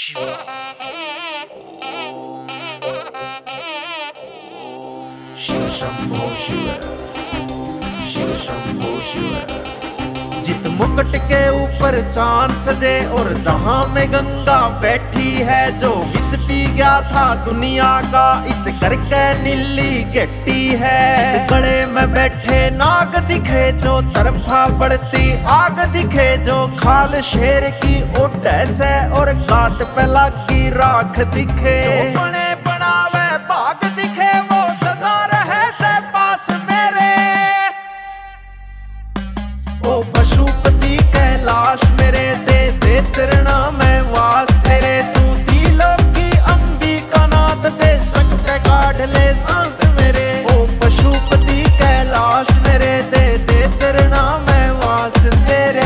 शिव शिव शंभो शिव शिव शंभो शिव। जित मुकुट के ऊपर चांद सजे और जहां में गंगा बैठी है, जो विष पी गया था दुनिया का इस करके नीली गट्टी है। गड़े में बैठे नाग दिखे जो तरफा बढ़ती आग दिखे, जो खाल शेर की ओटैस है और गात पे लागी राख दिखे। जो बने बनावे भाग दिखे वो सदा रहे से पास मेरे। ओ पशुपति कैलाश मेरे दे दे चरणा में वास तेरे। तू त्रिलोक की अंबिका नाथ बेशक काढ़ ले सांस मेरे। ओ पशुपति कैलाश मेरे दे दे चरणा में वास तेरे।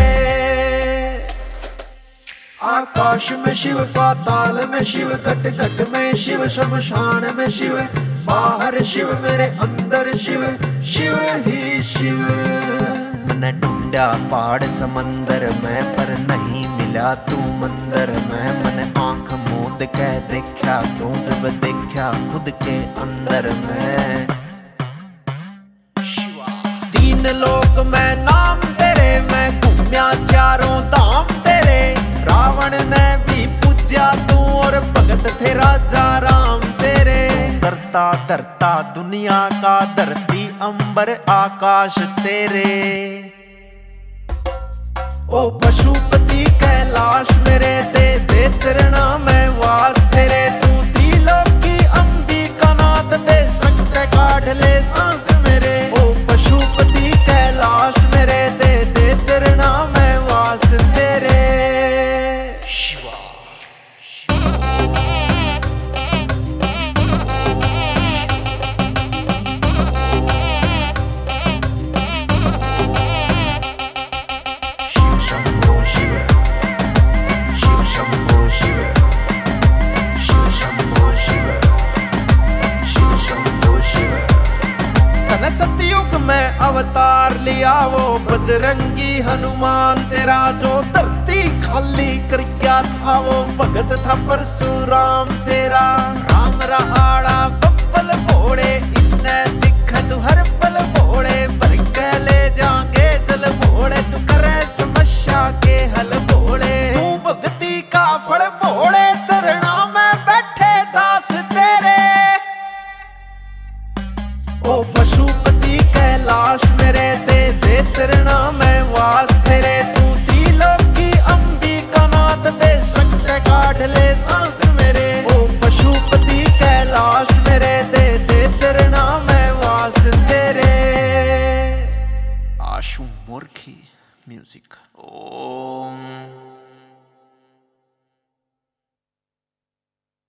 आकाश में शिव पाताल में शिव घट घट में शिव शमशान में शिव। बाहर शिव मेरे अंदर शिव शिव ही शिव। मैंने ढूंढा पहाड़ समंदर में पर नहीं मिला तू मंदिर में। मैंने आंख मूंद के देखा तू जब देखा खुद के अंदर में। तीन लोक में नाम तेरे मैं घूमया चारों धाम तेरे। रावण ने भी पूजा तू और भगत थे राजा राम तेरे। करता धरता दुनिया का धरती अंबर आकाश तेरे। ओ पशुपति कैलाश मेरे दे दे चरणा में वास तेरे। तू त्रिलोक की अंबिका नाथ बेशक काढ़ ले सांस मेरे। ओ पशुपति कैलाश मेरे दे दे चरणा में वास तेरे। शिवा सतयुग में अवतार लिया वो बजरंगी हनुमान तेरा। जो धरती खाली कर गया था वो भगत था परशुराम तेरा। राम आड़ा बब्बल भोड़े इन्ने दिखत हर पल भोड़े। भर के ले जाएंगे जल भोड़े तू करे समस्या के हल भोड़े। तू भक्ति का फल भोड़े चरणा में बैठे दास तेरे। ओ पशुपति कैलाश मेरे दे दे चरणा में वास तेरे। तू त्रिलोक की अंबिका नाथ बेशक काढ़ ले सांस मेरे। ओ पशुपति कैलाश मेरे दे दे चरणा में वास तेरे। आशु मूर्खी म्यूजिक। ओ